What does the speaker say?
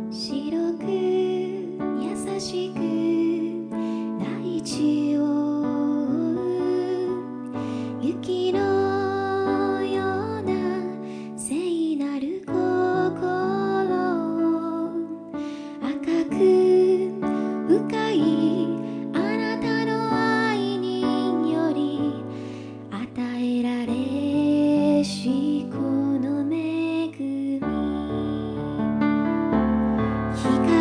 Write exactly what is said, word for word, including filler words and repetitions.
白く優しく大地を覆う雪のような聖なる心を赤く深いあなたの愛により与えられしこの恵み光